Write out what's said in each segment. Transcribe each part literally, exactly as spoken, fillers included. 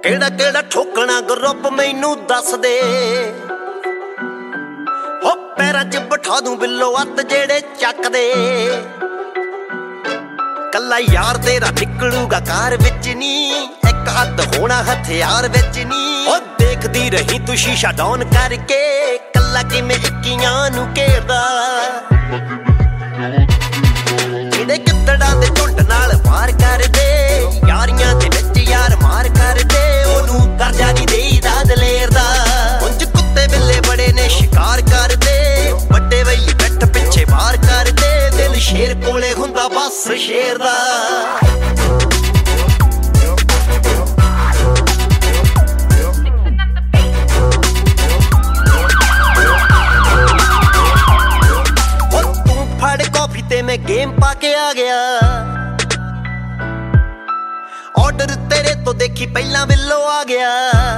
ਕਿਹੜਾ ਕਿਹੜਾ ਠੋਕਣਾ ਗਰੁੱਪ ਮੈਨੂੰ ਦੱਸ ਦੇ ਹੋ ਪੈਰਾਂ 'ਚ ਬਿਠਾ ਦੂੰ ਬਿੱਲੋ ਅੱਤ ਜਿਹੜੇ ਚੱਕਦੇ ਕੱਲਾ ਯਾਰ ਤੇਰਾ ਨਿਕਲੂਗਾ ਕਾਰ ਵਿੱਚ ਨੀ ਇੱਕ ਹੱਥ ਹੋਣਾ ਹਥਿਆਰ ਵਿੱਚ ਨੀ ਉਹ ਦੇਖਦੀ ਰਹੀ ਤੂੰ ਸ਼ੀਸ਼ਾ ਡਾਊਨ ਕਰਕੇ ਕੱਲਾ ਕਿਵੇਂ ਇੱਕੀਆਂ ਨੂੰ ਘੇਰਦਾ ਜਿਹੜੇ ਗਿੱਦੜਾਂ ਦੇ ਝੁੰਡ ਨਾਲ ਵਾਰ ਕਰਦੇ ਯਾਰੀਆਂ ਦੇ ਵਿੱਚ ਯਾਰ ਮਾਰ ਕਰਦੇ ਉਹਨੂੰ ਦਰਜਾ ਨਹੀਂ ਦੇਈਦਾ ਦਲੇਰ ਦਾ ਉਂਝ ਕੁੱਤੇ ਬਿੱਲੇ ਬੜੇ ਨੇ ਸ਼ਿਕਾਰ ਕਰਦੇ ਵੱਡੇ ਵਈ ਬੈਠ ਪਿੱਛੇ ਵਾਰ ਕਰਦੇ ਦਿਲ ਸ਼ੇਰ ਕੋਲੇ ਹੁੰਦਾ ਬਸ ਸ਼ੇਰ ਦਾ ਤੇ ਮੈਂ ਗੇਮ ਪਾ ਕੇ ਆ ਗਿਆ ਆਰਡਰ ਤੇਰੇ ਤੋਂ ਦੇਖੀ ਪਹਿਲਾਂ ਬਿੱਲੋ ਆ ਗਿਆ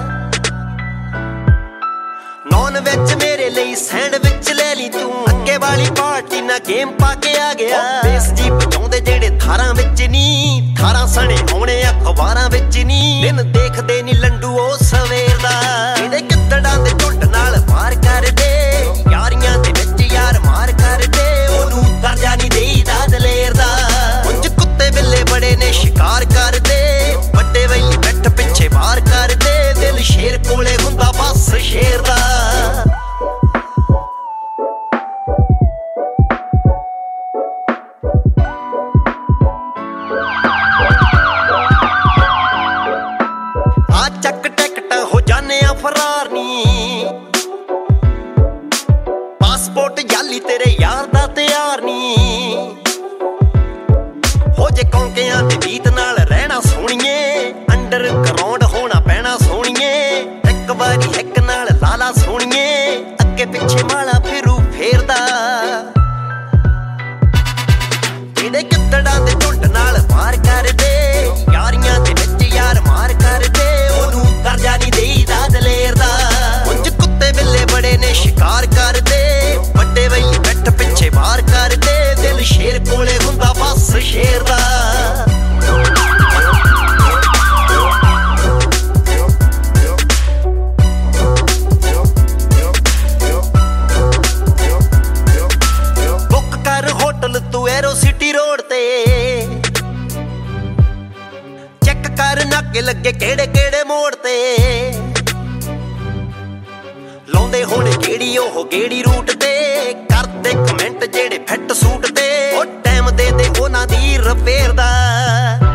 ਨੌਨ ਵਿੱਚ ਮੇਰੇ ਲਈ ਸੈਂਡਵਿਚ ਲੈ ਲਈ ਤੂੰ ਅੱਗੇ ਵਾਲੀ ਪਾਰਟੀ ਨਾ ਗੇਮ ਪਾ ਕੇ ਆ ਗਿਆ ਬੇਸ ਜੀ ਬਜਾਉਂਦੇ ਜਿਹੜੇ ਥਾਰਾਂ ਵਿੱਚ ਨੀ ਥਾਰਾਂ ਸਣੇ ਆਉਣੇ ਅਖਬਾਰਾਂ ਵਿੱਚ ਨੀ ਦਿਨ ਦੇਖਦੇ ਨੀ ਲੰਡੂ ਉਹ ਸਵੇਰ ਦਾ ਇਹਦੇ ਗਿੱਦੜਾਂ ਦੇ ਝੁੰਡ ਨਾਲ ਵਾਰ ਕਰਦੇ ਯਾਰੀਆਂ ਦੇ ਵਿੱਚ ਯਾਰ ਮਾਰ ਕਰਦੇ ਉਹਨੂੰ ਦਰਜਾ ਨਹੀਂ ਦੇਈਦਾ ਦਲੇਰ ਦਾ ਉਂਝ ਕੁੱਤੇ ਬਿੱਲੇ ਬੜੇ ਨੇ ਸ਼ਿਕਾਰ ਕਰਦੇ ਵੱਡੇ ਵਈ ਬੈਠ ਪਿੱਛੇ ਵਾਰ ਕਰਦੇ ਦਿਲ ਸ਼ੇਰ ਕੋਲੇ ਹੁੰਦਾ ਬਸ ਸ਼ੇਰ ਦਾ ਆ ਚੱਕ ਟਿਕਟ ਹੋ ਜਾਨੇ ਆ ਫਰਾਰ ਨੀ ਪਾਸਪੋਰਟ ਜਾਲੀ ਤੇਰੇ ਯਾਰ ਦਾ ਤਿਆਰ ਨੀ ਹੋ ਜੇ ਕੌਂਕਿਆਂ ਦੇ ਗੀਤ ਨਾਲ ਰਹਿਣਾ ਸੋਹਣੀਏ ਅੰਡਰ ਗਰਾਊਂਡ ਹੋਣਾ ਪੈਣਾ ਸੋਹਣੀਏ ਇੱਕ ਵਾਰੀ ਇੱਕ ਨਾਲ ਲਾਲਾ ਸੋਹਣੀਏ ਅੱਗੇ ਪਿੱਛੇ ਮਾਲਾ ਫਿਰੂ ਫੇਰਦਾ ਜਿਹੜੇ ਗਿੱਦੜਾਂ ਦੇ ਝੁੰਡ ਨਾਲ ਵਾਰ ਕਰਦੇ ਯਾਰੀਆਂ ਦੇ ਵਿੱਚ ਯਾਰ ਮਾਰ ਕਰਦੇ ਉਹਨੂੰ ਦਰਜਾ ਨਹੀਂ ਦੇਈਦਾ ਦਲੇਰ ਦਾ ਉਂਝ ਕੁੱਤੇ ਬਿੱਲੇ ਬੜੇ ਨੇ ਸ਼ਿਕਾਰ ਕਰਦੇ ਵੱਡੇ ਵਈ ਬੈਠ ਪਿੱਛੇ ਵਾਰ ਕਰਦੇ ਦਿਲ ਸ਼ੇਰ ਕੋਲੇ ਹੁੰਦਾ ਬਸ ਸ਼ੇਰ ਦਾ ਬੁੱਕ ਕਰ ਹੋਟਲ ਤੂੰ ਐਰੋ ਸਿਟੀ ਰੋਡ ਤੇ ਚੈੱਕ ਕਰ ਨਾਕੇ ਲੱਗੇ ਕਿਹੜੇ ਕਿਹੜੇ ਮੋੜ ਤੇ ਲਾਉਂਦੇ ਹੋਣੇ ਕਿਹੜੀ ਉਹ ਗੇੜੀ ਰੂਟ ਤੇ ਕਰਦੇ ਕਮੈਂਟ ਜਿਹੜੇ ਫਿੱਟ ਸੂਟ ਤੇ ਉਹ ਟਾਈਮ ਦੇ ਦੇ ਉਹਨਾਂ ਦੀ ਰਿਪੇਅਰ ਦਾ